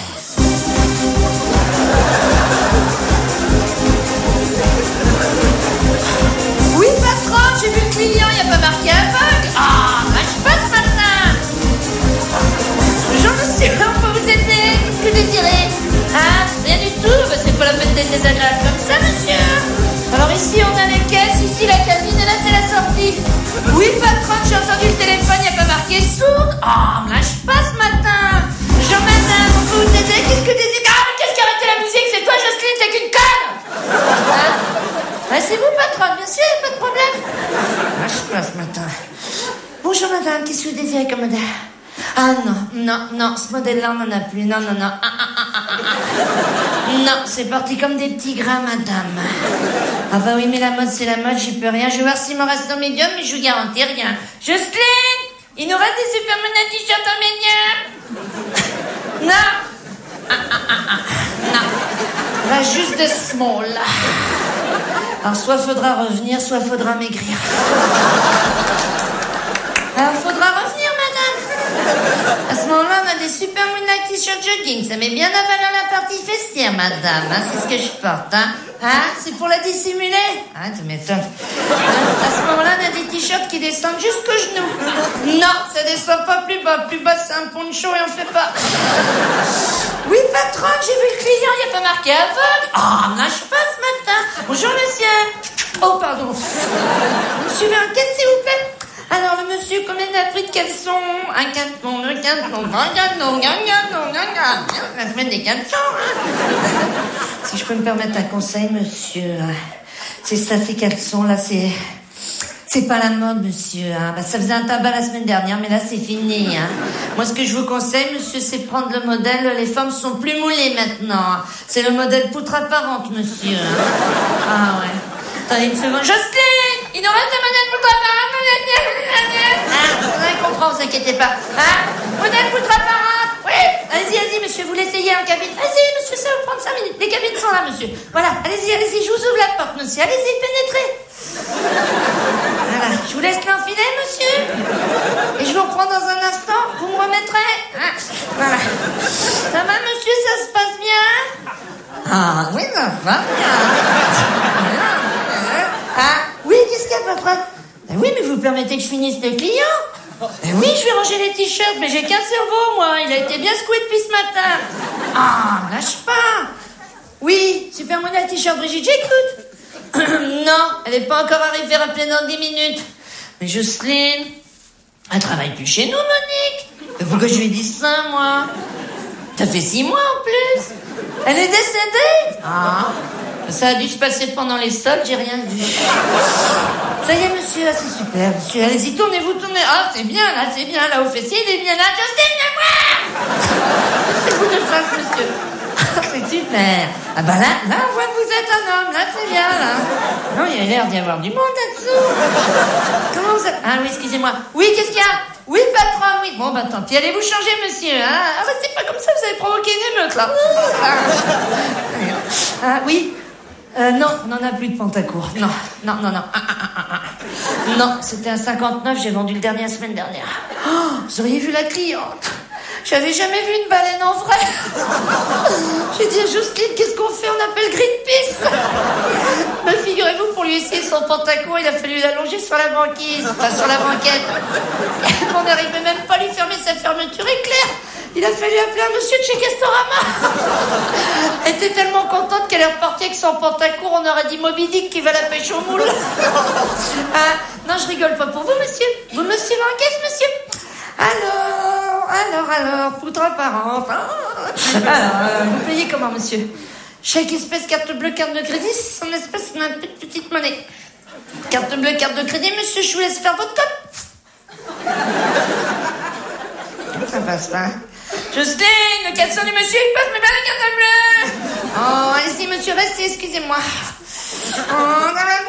K: Oui, patronne, j'ai vu le client, il a pas marqué aveugle. Ah, bah je passe matin. Bonjour monsieur, on peut vous aider? Qu'est-ce que vous désirez? Hein? Rien du tout? Bah, c'est pas la peine d'être désagréable comme ça, monsieur. Alors ici, on a les caisses, ici la cabine, et là, c'est la sortie. Oui, patronne, j'ai entendu le téléphone, il n'y a pas marqué sourde. Oh, là, je passe matin. Bonjour, madame, on peut vous aider? Qu'est-ce que vous désirez? Ah, mais qu'est-ce qui a arrêté la musique? C'est toi, Jocelyne, t'es qu'une conne. Hein? Bah, c'est vous, patronne, bien sûr, pas de problème. Là, je passe matin. Bonjour, madame, qu'est-ce que vous désirez comme modèle? Ah non, non, non, ce modèle-là, on n'en a plus. Non, non, non. Ah, ah, ah, ah. Non, c'est parti comme des petits grains, madame. Ah bah oui, mais la mode, c'est la mode, j'y peux rien. Je vais voir s'il me reste en médium, mais je vous garantis rien. Jocelyne, il nous reste des Superman à t-shirt en médium? Non. Ah, ah, ah, ah. Non. Va juste de small. Alors, soit faudra revenir, soit faudra maigrir. Alors, faudra revenir, madame. À ce moment-là, on a des super moonlight t-shirt jogging. Ça met bien à valeur la partie fessière, madame. Hein, c'est ce que je porte, hein. Hein, c'est pour la dissimuler. Hein, tu m'étonnes. Hein, à ce moment-là, on a des t-shirts qui descendent jusqu'aux genoux. Non, ça descend pas plus bas. Plus bas, c'est un poncho et on fait pas. Oui, patronne, j'ai vu le client, il n'y a pas marqué aveugle. Ah, oh, là, je passe matin. Bonjour, monsieur. Oh, pardon. Vous me suivez un caisse, s'il vous plaît? Alors, le monsieur, combien il a pris de caleçons? Un canton, deux cantons, un canton, un canton, un canton. La semaine des cantons, hein. Si je peux me permettre un conseil, monsieur. C'est ça, ces caleçons-là, c'est... C'est pas la mode, monsieur. Hein. Bah, ça faisait un tabac la semaine dernière, mais là, c'est fini. Hein. Moi, ce que je vous conseille, monsieur, c'est prendre le modèle... Les femmes sont plus moulées, maintenant. C'est le modèle poutre apparente, monsieur. Hein. Ah, ouais. Attendez une seconde. Jocelyne, il nous reste un modèle poutre apparente. Ah, on comprend, vous inquiétez pas. Hein? Modèle poutre apparente. Oui. Allez-y, allez-y, monsieur, vous l'essayez en cabine. Allez-y, monsieur, ça va vous prendre cinq minutes. Les cabines sont là, monsieur. Voilà, allez-y, allez-y, je vous ouvre la porte, monsieur. Allez-y, pénétrez. Voilà, je vous laisse l'enfiler, monsieur. Et je vous reprends dans un instant. Vous me remettrez. Hein? Voilà. Ça va, monsieur, ça se passe bien? Ah, oui, ça va bien. Ah, oui, qu'est-ce qu'il y a, patronne? Ben oui, mais vous permettez que je finisse le client? Ben oui, je vais ranger les t-shirts, mais j'ai qu'un cerveau, moi. Il a été bien secoué depuis ce matin. Ah, lâche pas. Oui, super modèle t-shirt Brigitte, j'écoute. Non, elle n'est pas encore arrivée, rappelez dans dix minutes. Mais Jocelyne, elle travaille plus chez nous, Monique. Mais pourquoi je lui ai dit ça, moi? Ça fait six mois en plus. Elle est décédée. Ah, ça a dû se passer pendant les soldes, j'ai rien vu. Ça y est, monsieur, là, c'est super. Monsieur, allez-y, tournez-vous, tournez. Ah, c'est bien, là, c'est bien, là, au fessier, il est bien là. Jocelyne, viens voir. C'est vous de face, monsieur. Ah, c'est super. Ah, bah là, là, on voit que vous êtes un homme, là, c'est bien, là. Non, il y a l'air d'y avoir du monde là-dessous. Comment vous êtes... Ah oui, excusez-moi. Oui, qu'est-ce qu'il y a? Oui, patron, oui. Bon, bah, tant pis, allez vous changer, monsieur, hein. Ah, restez pas comme ça, vous avez provoqué une émeute, là. Ah, oui. Euh, non, on n'en a plus de Pantacourt. Non, non, non, non. Ah, ah, ah, ah. Non, c'était un cinquante-neuf, j'ai vendu le dernier la semaine dernière. Oh, vous auriez vu la cliente. J'avais jamais vu une baleine en vrai. J'ai dit à Jocelyne, qu'est-ce qu'on fait? On appelle Greenpeace. Mais figurez-vous, pour lui essayer son Pantacourt, il a fallu l'allonger sur la banquise, enfin sur la banquette. On n'arrivait même pas à lui fermer sa fermeture éclair. Il a fallu appeler un monsieur de chez Castorama. Elle était tellement contente qu'elle est repartie avec son Pantacourt, on aurait dit Moby Dick qui va la pêche au moule. Ah, non, je rigole pas pour vous, monsieur. Vous me suivez en caisse, monsieur? Alors, alors, alors, poutre apparente. Hein. Alors, euh, vous payez comment, monsieur? Chèque espèce, carte bleue, carte de crédit, c'est en espèce, ma petite monnaie. Carte bleue, carte de crédit, monsieur, je vous laisse faire votre code. Ça passe pas. Jocelyne, le caleçon du monsieur, il passe, mais pas la carte bleue. Oh, allez-y, monsieur, restez, excusez-moi. Oh,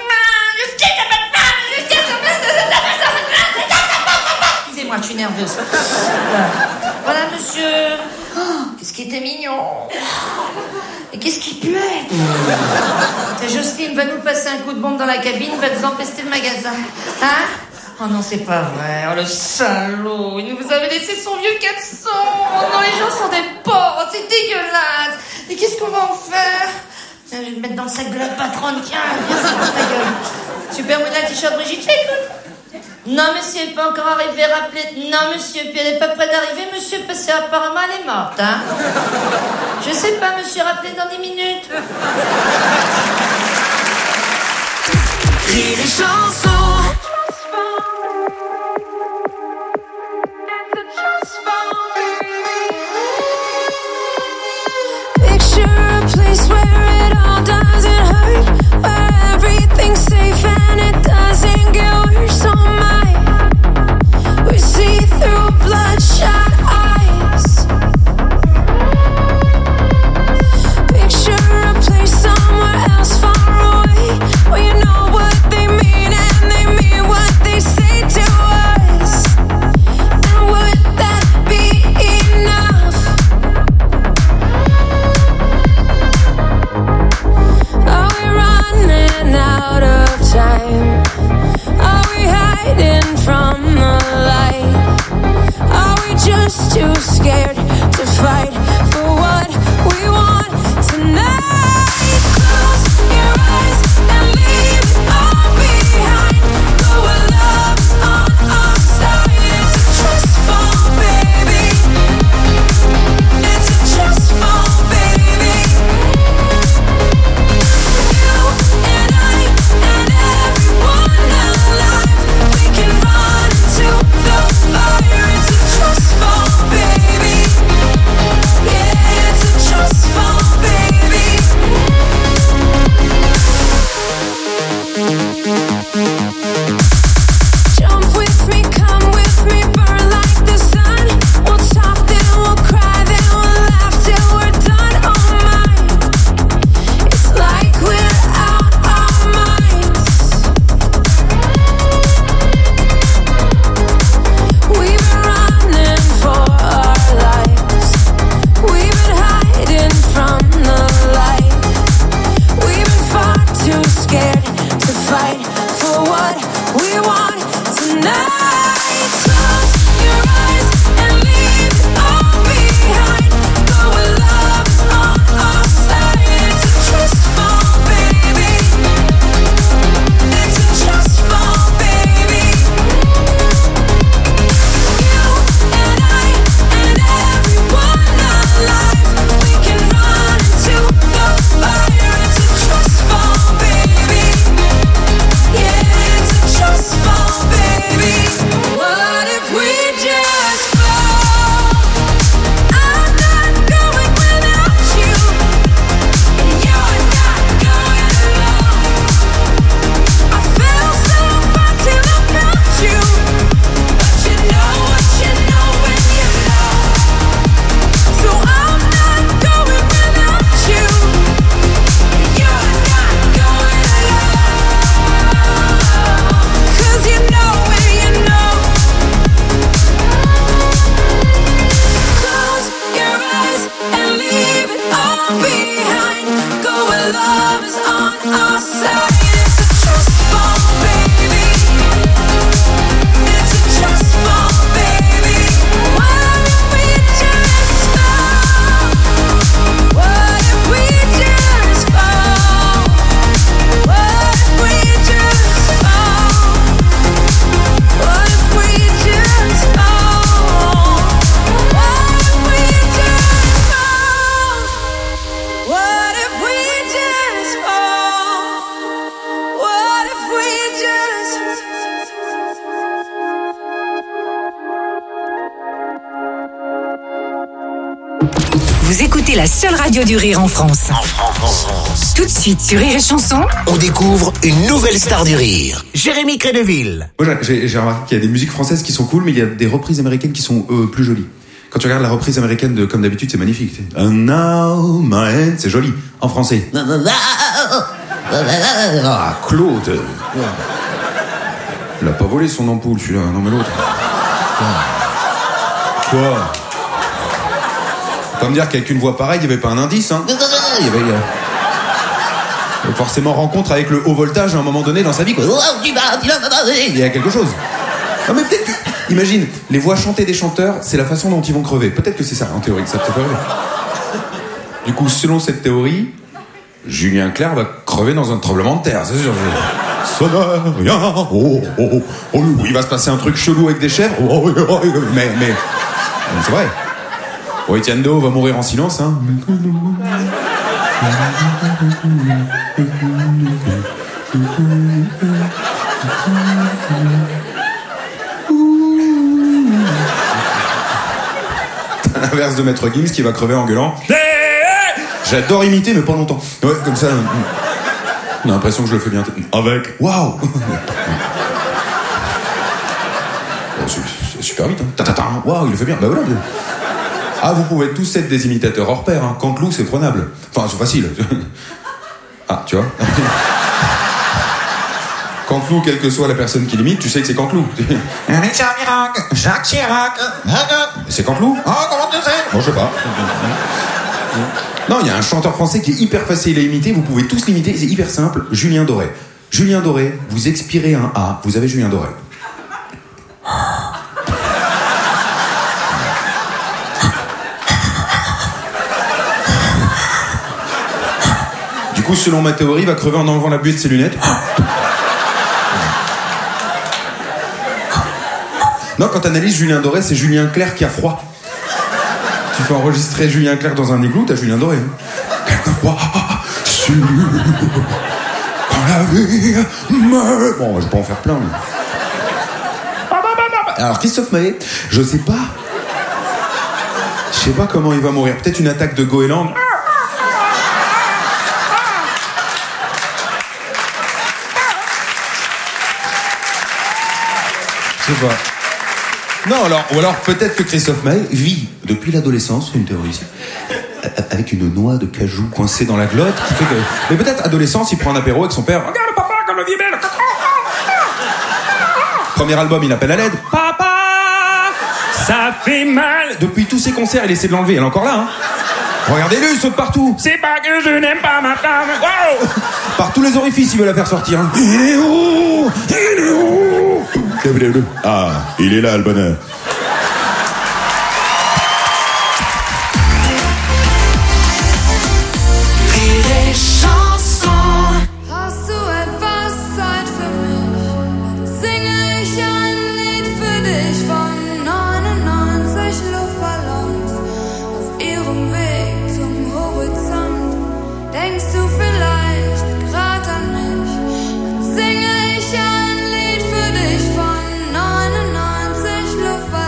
K: excusez-moi, je suis nerveuse. Voilà, monsieur. Oh, qu'est-ce qui était mignon. Et qu'est-ce qui puait. Jocelyne va nous passer un coup de bombe dans la cabine, va nous empester le magasin. Hein? Oh non, c'est pas vrai. Oh, le salaud. Il nous avait laissé son vieux caleçon. Oh non, les gens sont des porcs. C'est dégueulasse. Et qu'est-ce qu'on va en faire? Tiens, je vais le mettre dans le sac de la patronne. Tiens, viens, c'est pour ta gueule. Super Mouna, t-shirt Brigitte, écoute. Non, monsieur, elle n'est pas encore arrivée, rappelez. Non, monsieur, puis elle n'est pas près d'arriver, monsieur, parce qu'apparemment, elle est morte, hein. Je sais pas, monsieur, rappelez dans dix minutes.
A: Rire et chanson.
E: Picture a place where it all doesn't hurt, where everything's safe and it doesn't get worse. Oh my, we see through bloodshot eyes. Picture a place somewhere else far away, where you know what they mean and
L: Vous écoutez la seule radio du rire en France.
H: En France, en France.
L: Tout de suite sur Rire et Chanson.
H: On découvre une nouvelle star du rire. Jérémy Crédeville.
M: Moi, j'ai, j'ai remarqué qu'il y a des musiques françaises qui sont cool, mais il y a des reprises américaines qui sont euh, plus jolies. Quand tu regardes la reprise américaine de Comme d'habitude, c'est magnifique. C'est And now my hand, c'est joli. En français. Ah, Claude. Il a pas volé son ampoule, celui-là. Non, mais l'autre. Quoi? Faut pas me dire qu'avec une voix pareille, il n'y avait pas un indice, hein. Il y avait... Euh... forcément rencontre avec le haut voltage à un moment donné dans sa vie, quoi. Il y a quelque chose. Non, mais peut-être que... Imagine, les voix chantées des chanteurs, c'est la façon dont ils vont crever. Peut-être que c'est ça, en théorie, que ça peut crever. Du coup, selon cette théorie, Julien Clerc va crever dans un tremblement de terre, c'est sûr. Ça n'a rien. Oh, oh, oh, oh, il va se passer un truc chelou avec des chèvres. Oh, oh, oh, mais, mais... C'est vrai. Oh, Etienne Do va mourir en silence, hein. L'inverse de Maître Gims qui va crever en gueulant. J'adore imiter, mais pas longtemps. Ouais, comme ça. On a l'impression que je le fais bien. Avec. Waouh. C'est super vite. Hein. Waouh, il le fait bien. Bah voilà. Ah, vous pouvez tous être des imitateurs hors pair. Hein. Canteloup, c'est prenable. Enfin, c'est facile. Ah, tu vois. Canteloup, quelle que soit la personne qui l'imite, tu sais que c'est Canteloup. Richard Chirac, Jacques Chirac. C'est Canteloup. Ah, comment tu sais? Bon, je sais pas. Non, il y a un chanteur français qui est hyper facile à imiter. Vous pouvez tous l'imiter. C'est hyper simple. Julien Doré. Julien Doré, vous expirez un A, vous avez Julien Doré. Du coup, selon ma théorie, il va crever en enlevant la buée de ses lunettes. Non, quand t'analyses Julien Doré, c'est Julien Clerc qui a froid. Tu fais enregistrer Julien Clerc dans un igloo, t'as Julien Doré. Quelquefois, sur... quand la vie me... Bon, je peux en faire plein. Mais... Alors, Christophe Maé, je sais pas... Je sais pas comment il va mourir. Peut-être une attaque de goéland. Je sais pas. Non, alors, ou alors peut-être que Christophe Maé vit depuis l'adolescence, une théorie ici, avec une noix de cajou coincée dans la glotte, qui fait que... Mais peut-être adolescence, il prend un apéro avec son père. Regarde papa, comme le vie est belle. Premier album, il appelle à l'aide. Papa, ça fait mal. Depuis tous ses concerts, il essaie de l'enlever. Elle est encore là, hein. Regardez-le, il saute partout. C'est pas que je n'aime pas ma femme. Wow. Par tous les orifices, il veut la faire sortir. Hein. Il est où? Il est où? Ah, il est là, le bonheur.
A: Rire et Chanson.
E: Hast du etwas Zeit für mich? Singe ich ein Lied für dich von neunundneunzig Luftballons auf ihrem Weg zum Horizont. Denkst du vielleicht grad an mich? Dann singe ich ein Lied für dich von neunundneunzig Luftballons.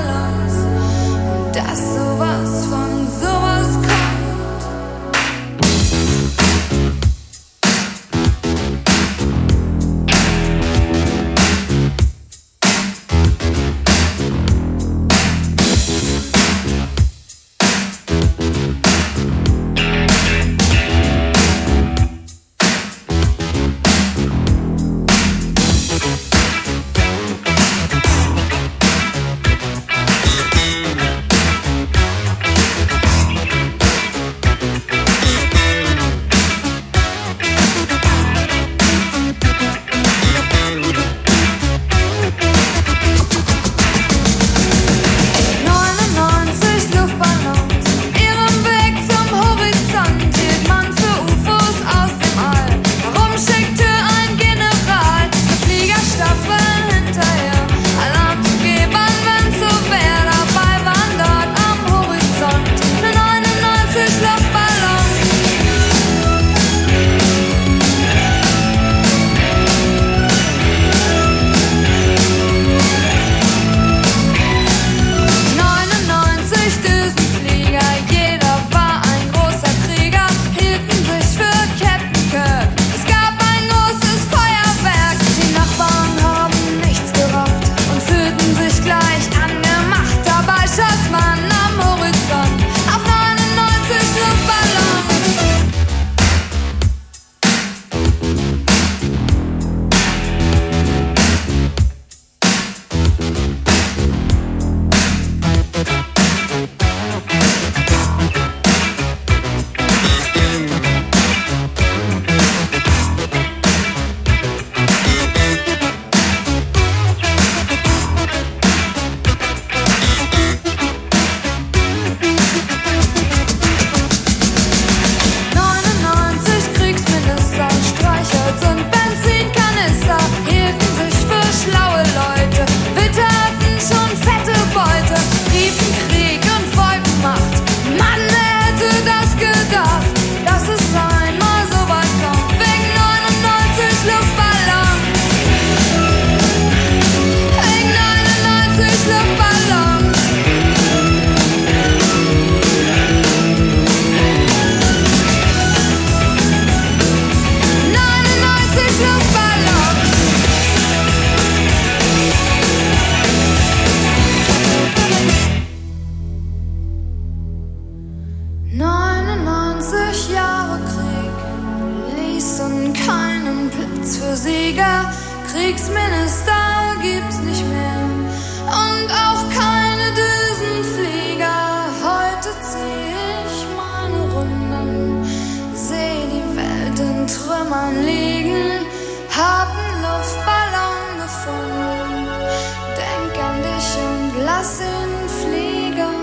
N: Platz für Sieger, Kriegsminister gibt's nicht mehr und auch keine Düsenflieger. Heute zieh ich meine Runden, seh die Welt in Trümmern liegen, hab einen Luftballon gefunden, denk an dich und lass ihn fliegen.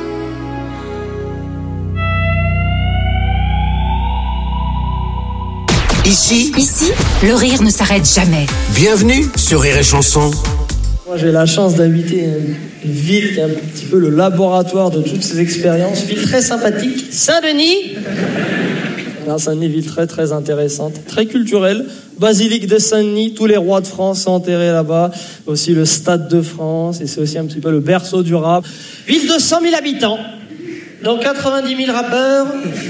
H: Ici,
L: Ici, le rire ne s'arrête jamais.
H: bienvenue sur Rire et Chanson.
O: Moi, j'ai la chance d'habiter une ville qui est un petit peu le laboratoire de toutes ces expériences. Ville très sympathique, Saint-Denis. Alors, Saint-Denis, ville très très intéressante, très culturelle. Basilique de Saint-Denis, tous les rois de France sont enterrés là-bas. Aussi le Stade de France, et c'est aussi un petit peu le berceau du rap. Ville de cent mille habitants, dont quatre-vingt-dix mille rappeurs.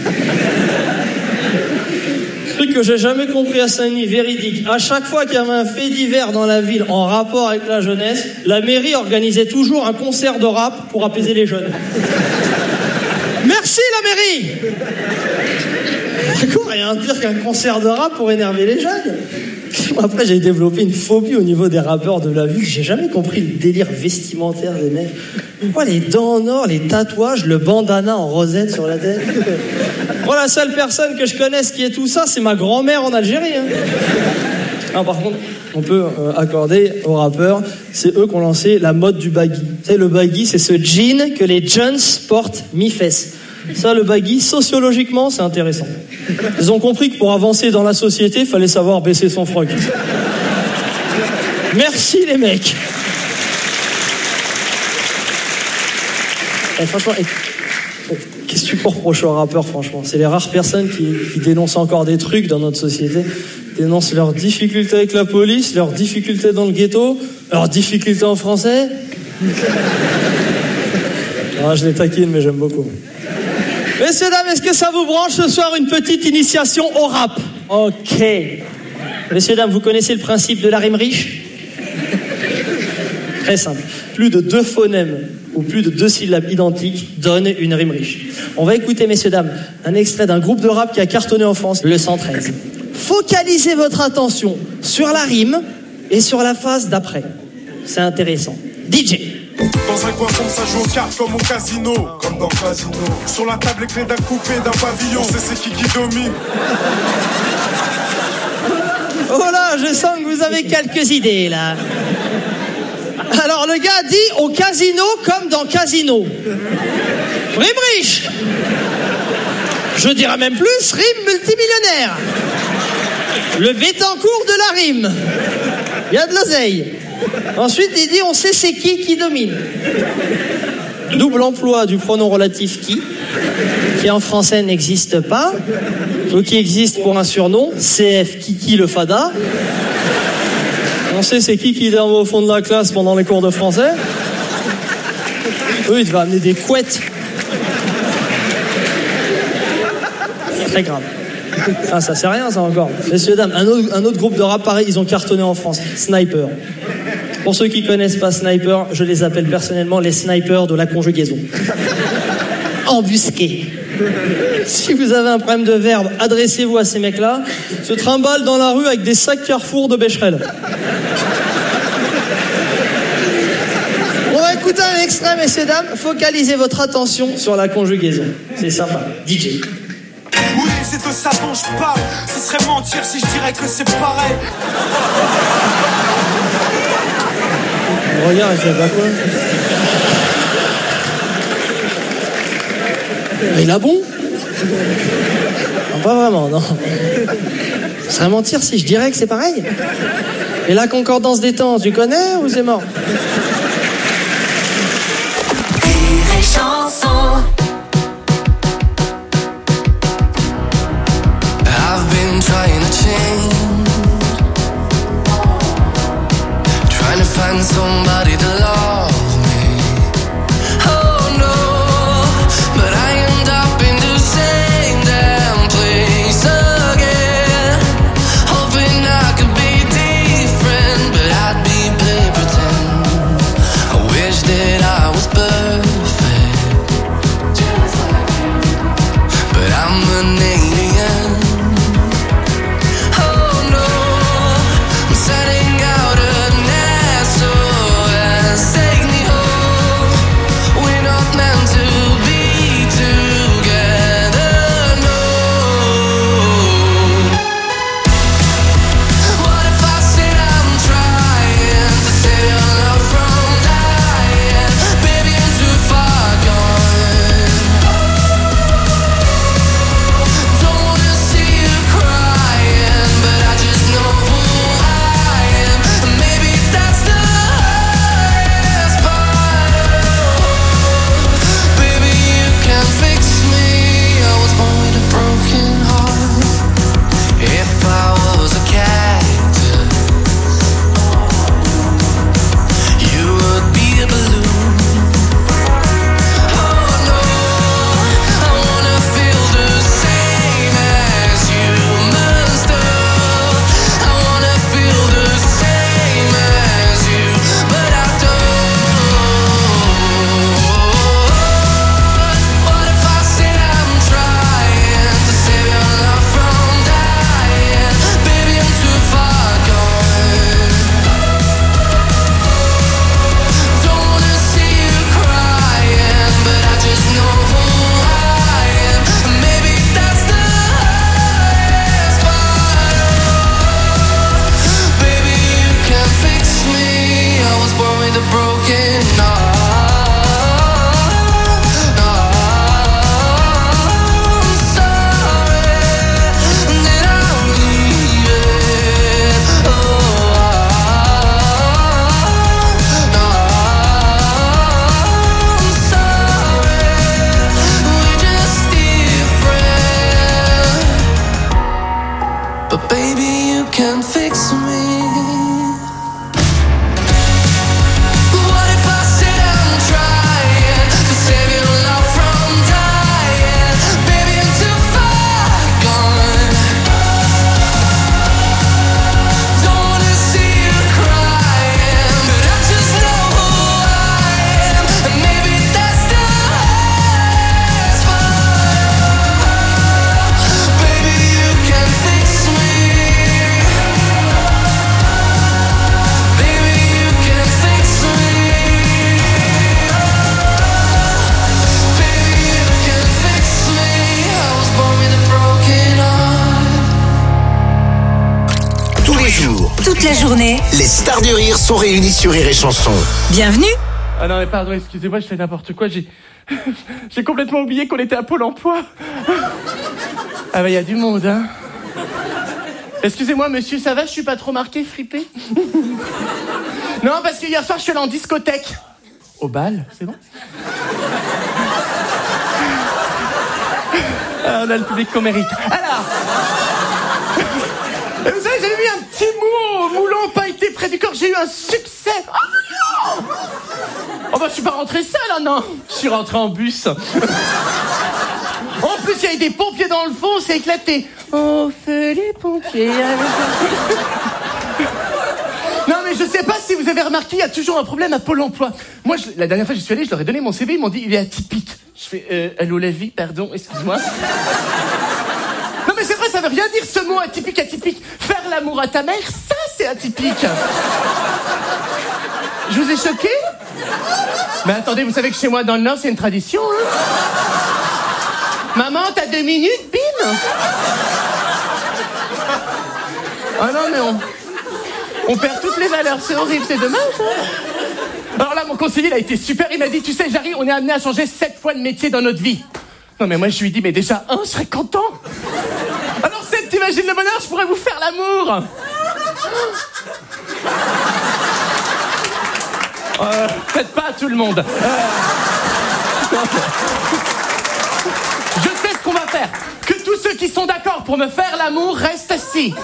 O: Truc que j'ai jamais compris à Saint-Denis, véridique. À chaque fois qu'il y avait un fait divers dans la ville en rapport avec la jeunesse, la mairie organisait toujours un concert de rap pour apaiser les jeunes. Merci la mairie. D'accord, rien de pire qu'un concert de rap pour énerver les jeunes. Après, j'ai développé une phobie au niveau des rappeurs de la ville. J'ai jamais compris le délire vestimentaire des mecs. Pourquoi les dents en or, les tatouages, le bandana en rosette sur la tête? Moi, la seule personne que je connaisse qui est tout ça, c'est ma grand-mère en Algérie. Hein. Ah, par contre, on peut euh, accorder aux rappeurs, c'est eux qui ont lancé la mode du baggy. Vous savez, le baggy, c'est ce jean que les jeunes portent mi-fesses. Ça, le baggy, sociologiquement, c'est intéressant. Ils ont compris que pour avancer dans la société, il fallait savoir baisser son froc. Merci les mecs. Et franchement, qu'est-ce que tu peux reprocher aux rappeurs, franchement? C'est les rares personnes qui, qui dénoncent encore des trucs dans notre société. Dénoncent leurs difficultés avec la police, leurs difficultés dans le ghetto, leurs difficultés en français. Ah, je les taquine, mais j'aime beaucoup. Messieurs, dames, est-ce que ça vous branche ce soir une petite initiation au rap? Ok. Messieurs, dames, vous connaissez le principe de la rime riche? Très simple. Plus de deux phonèmes ou plus de deux syllabes identiques donnent une rime riche. On va écouter, messieurs, dames, un extrait d'un groupe de rap qui a cartonné en France, le cent treize. Focalisez votre attention sur la rime et sur la phase d'après. C'est intéressant. D J.
P: Dans un coin sombre, ça joue aux cartes comme au casino. Comme dans Casino. Sur la table, les clés d'un coupé, d'un pavillon. C'est c'est qui qui domine.
O: Oh là, je sens que vous avez quelques idées, là. Alors, le gars dit au casino comme dans Casino. Rime riche. Je dirais même plus, rime multimillionnaire. Le Bétancourt de la rime. Il y a de l'oseille. Ensuite, il dit, on sait c'est qui qui domine. Double emploi du pronom relatif qui, qui en français n'existe pas, ou qui existe pour un surnom, C F Kiki le Fada. On sait c'est qui qui dormait au fond de la classe pendant les cours de français. Eux, il devait amener des couettes. Très grave. Ah, ça c'est rien, ça encore. Messieurs, dames, un autre, un autre groupe de rap pareil, ils ont cartonné en France. Sniper. Pour ceux qui connaissent pas Sniper, je les appelle personnellement les snipers de la conjugaison. Embusqués. Si vous avez un problème de verbe, adressez-vous à ces mecs-là. Se trimballent dans la rue avec des sacs Carrefour de Becherel. On va écouter un extrait, messieurs, dames. Focalisez votre attention sur la conjugaison. C'est sympa. D J.
P: Oui, c'est de ça dont je parle. Ce serait mentir si je dirais que c'est pareil.
O: Regarde, il fait pas quoi. Il a bon? Non, pas vraiment, non. Ce serait mentir si je dirais que c'est pareil. Et la concordance des temps, tu connais ou c'est mort?
A: Rire et chanson.
Q: I've been trying to change, trying to find somebody to love me. Oh no, but I end up in the same damn place again, hoping I could be different, but I'd be play pretend.
L: toute la journée.
H: Les stars du rire sont réunies sur Rire et Chanson.
L: Bienvenue.
R: Ah non mais pardon, excusez-moi, je fais n'importe quoi, j'ai... J'ai complètement oublié qu'on était à Pôle emploi. Ah bah il y a du monde, hein. Excusez-moi monsieur, ça va, je suis pas trop marqué, fripé? Non, parce que hier soir je suis allé en discothèque. Au bal, c'est bon? Ah, on a le public qu'on mérite. Alors... Et vous savez, j'avais mis un petit mot au moulon pailleté près du corps, j'ai eu un succès. Oh non! Oh bah je suis pas rentré seul, hein, non. Je suis rentré en bus. En plus, il y avait des pompiers dans le fond, c'est éclaté. Oh, feu les pompiers. Non mais je sais pas si vous avez remarqué, il y a toujours un problème à Pôle emploi. Moi, je, la dernière fois que je suis allé, je leur ai donné mon C V, ils m'ont dit il est atypique. Je fais euh, allô la vie, pardon, excuse-moi. Non mais c'est vrai, ça veut rien dire ce mot atypique, atypique. Faire l'amour à ta mère, ça c'est atypique. Je vous ai choqué? Mais attendez, vous savez que chez moi dans le Nord c'est une tradition, hein. Maman, t'as deux minutes, bim. Ah non mais on... On perd toutes les valeurs, c'est horrible, c'est dommage, hein. Alors là, mon conseiller, il a été super, il m'a dit, tu sais, Jarry, on est amené à changer sept fois de métier dans notre vie. Non mais moi, je lui ai dit, mais déjà, un, je serais content. Alors sept, t'imagines le bonheur, je pourrais vous faire l'amour. Euh, peut-être pas à tout le monde. Euh... Je sais ce qu'on va faire. Que tous ceux qui sont d'accord pour me faire l'amour restent assis.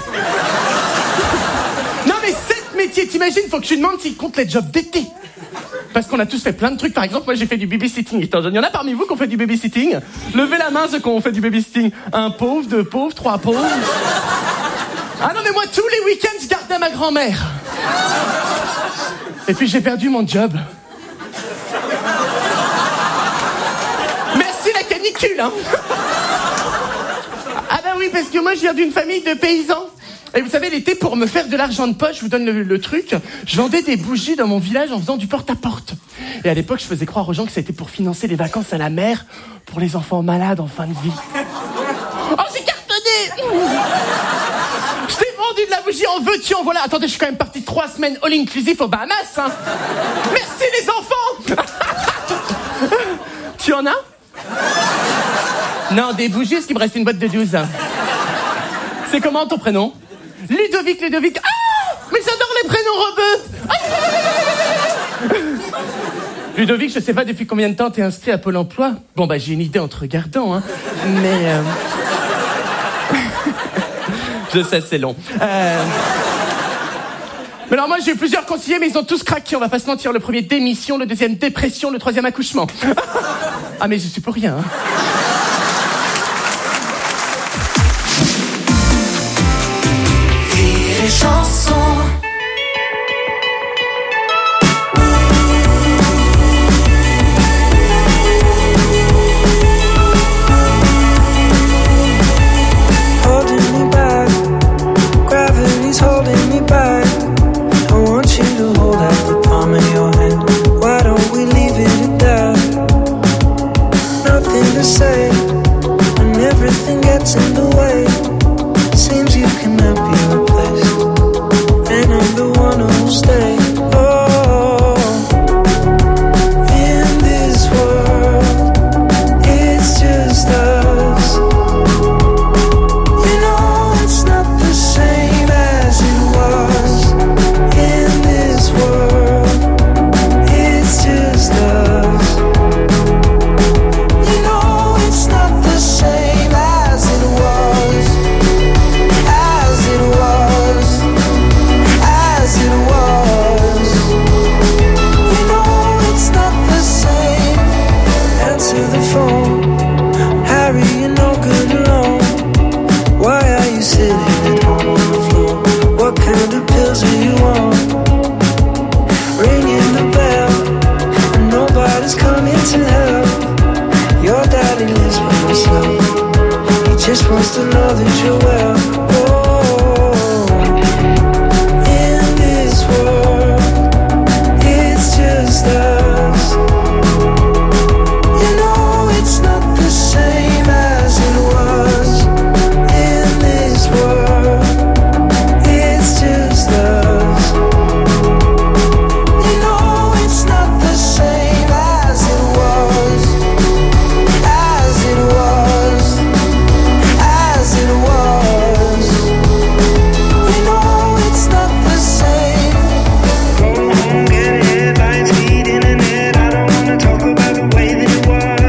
R: Non mais sept métiers, t'imagines, faut que je lui demande s'il compte les jobs d'été. Parce qu'on a tous fait plein de trucs. Par exemple, moi j'ai fait du babysitting. Il y en a parmi vous qui ont fait du babysitting? Levez la main ceux qui ont fait du babysitting. Un pauvre, deux pauvres, trois pauvres. Ah non mais moi tous les week-ends je gardais ma grand-mère. Et puis j'ai perdu mon job. Merci la canicule, hein. Ah bah oui, parce que moi je viens d'une famille de paysans. Et vous savez, l'été, pour me faire de l'argent de poche, je vous donne le, le truc, je vendais des bougies dans mon village en faisant du porte-à-porte. Et à l'époque, je faisais croire aux gens que c'était pour financer les vacances à la mer pour les enfants malades en fin de vie. Oh, j'ai cartonné. Je t'ai vendu de la bougie, en veux-tu, en voilà. Attendez, je suis quand même parti trois semaines all-inclusive aux Bahamas, hein. Merci les enfants. Tu en as? Non, des bougies, est-ce qu'il me reste une boîte de douze? C'est comment ton prénom? Ludovic, Ludovic. Ah! Mais j'adore les prénoms rebeux. Ludovic, je sais pas depuis combien de temps t'es inscrit à Pôle emploi. Bon bah j'ai une idée en te regardant, hein. Mais... Euh... je sais, c'est long. Euh... Mais alors moi j'ai eu plusieurs conseillers, mais ils ont tous craqué, on va pas se mentir. Le premier, démission, le deuxième, dépression, le troisième, accouchement. Ah mais je suis pour rien, hein.
A: Chanson.
F: Holding me back, gravity's holding me back. I want you to hold out the palm of your hand. Why don't we leave it at that? Nothing to say, when everything gets in the way. Seems you cannot be replaced, and I'm the one who'll stay. Oh, in this world, it's just us. You know it's not the same as it was. In this world, it's just us. You know it's not the same as it was. As it was, as it was. You know it's not the same. Answer the phone, Harry, you're no good alone. Why are you sitting at home on the floor? What kind of pills are you on? Ringing the bell, and nobody's coming to help. Your daddy lives by himself. He just wants to know that you're well.